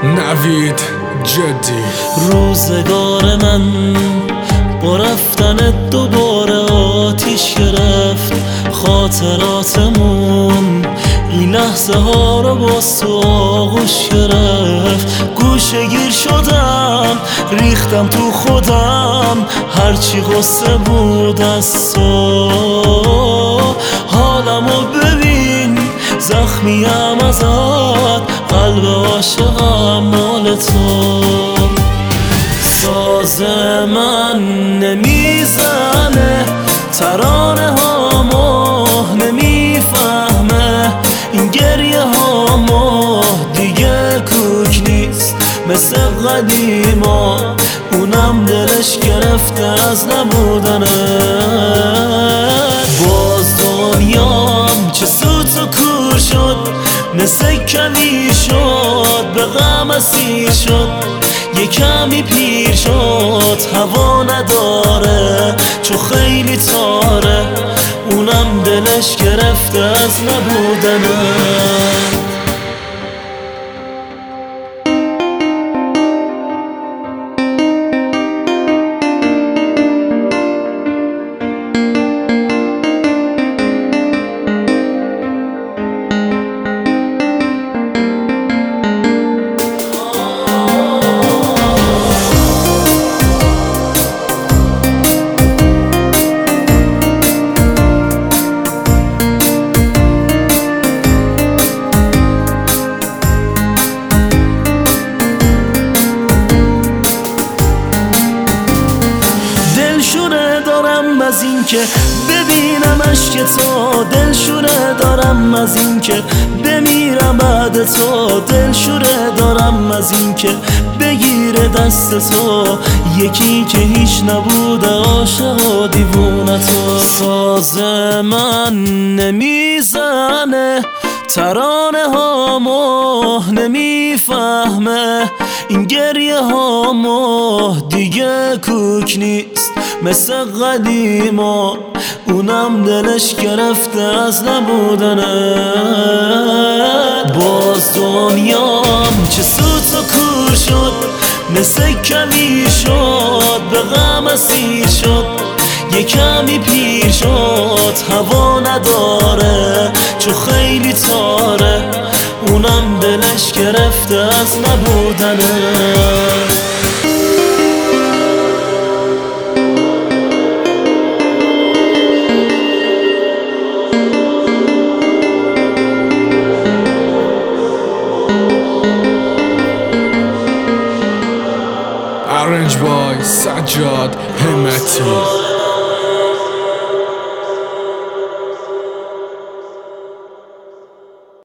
نوید جدی. روزگار من با رفتن دوباره آتیش گرفت، خاطراتمون این لحظه ها رو با تو آغوش گرفت. گوشه گیر شدم، ریختم تو خودم، هرچی غصه بود از تو. حالمو ببین، زخمیم ازت، قلب عاشقم مال تو. ساز من نمیزنه، ترانه هامو نمیفهمه، این گریه هامو دیگه کوک نیست مثل قدیما. اونم دلش گرفته از نبودنه. باز دنیام چه سوت و کور شد، مثل کمی شد به غم اسیر شد. یه کمی پیر شد، هوا نداره چون خیلی تاره. اونم دلش گرفته از نبودنه. از این که ببینم عشق تو، دلشوره دارم از این که بمیرم بعد تو. دلشوره دارم از این که بگیره دست تو، یکی که هیچ نبوده عاشق و دیوونه تو. ساز من نمیزنه، ترانه هامو نمیفهمه، این گریه هامو دیگه کوک نیست مثل قدیما. اونم دلش گرفته از نبودنه. باز دنیام چه سوت و کور شد، مثل کمی شد به غم اسیر شد. یه کمی پیر شد، هوا نداره چون خیلی تاره. اونم دلش گرفته از نبودنه. Arranged by سجاد همتی.